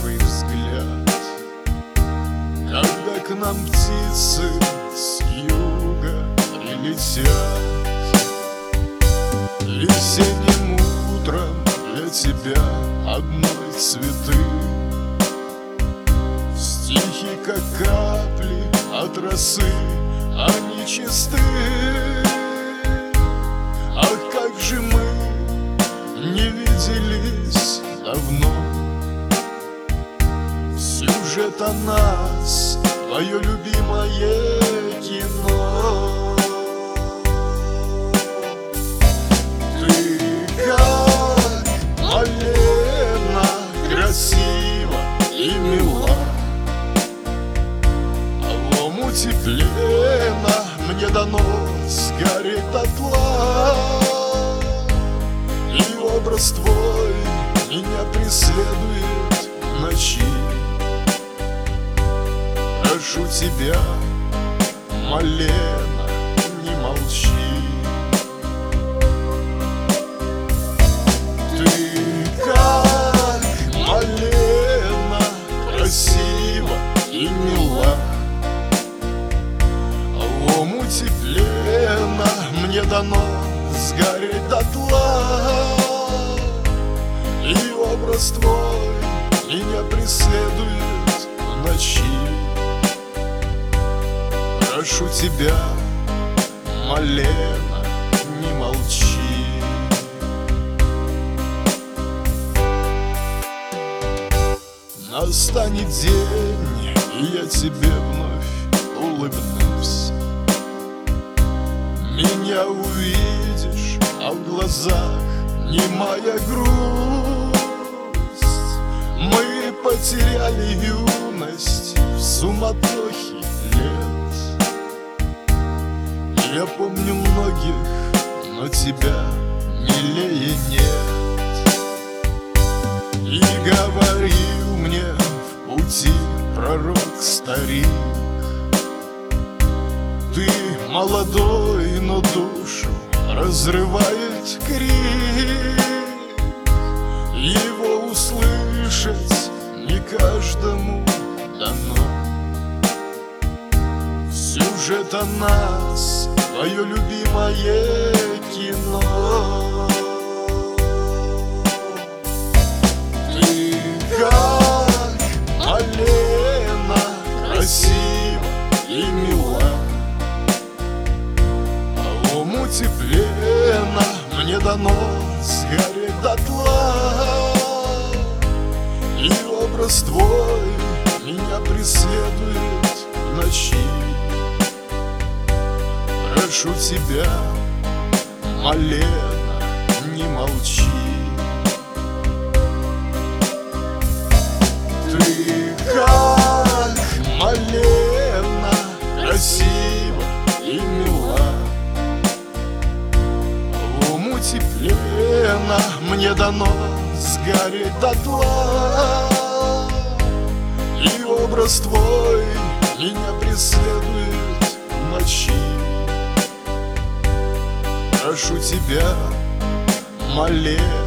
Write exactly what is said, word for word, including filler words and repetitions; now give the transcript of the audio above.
твой взгляд, когда к нам птицы с юга прилетят. Весенним утром для тебя одной цветы, стихи, как капли от росы, они чисты. Ах, как же мы не виделись давно. Сюжет о нас, твое любимое кино. Ты как Малена, красива и мила, а в омуте плена мне дано сгореть дотла. И образ твой меня преследует в ночи. Прошу тебя, Малена, не молчи. Ты как Малена, красива и мила, а в омуте плена мне дано сгореть дотла. И образ твой меня преследует в ночи. Прошу тебя, Малена, не молчи. Настанет день, и я тебе вновь улыбнусь. Меня увидишь, а в глазах немая грусть. Мы потеряли юность в суматохе лет. Я помню многих, но тебя милее нет. И говорил мне в пути пророк-старик: ты молодой, но душу разрывает крик. Его услышать не каждому дано. Сюжет о нас, твое любимое кино. Ты как Малена, красива и мила, а в омуте плена мне дано сгореть дотла. И образ твой меня преследует в ночи. Прошу тебя, Малена, не молчи. Ты как Малена, красива и мила, в омуте плена мне дано сгореть дотла. И образ твой меня преследует в ночи. Прошу тебя, Малена,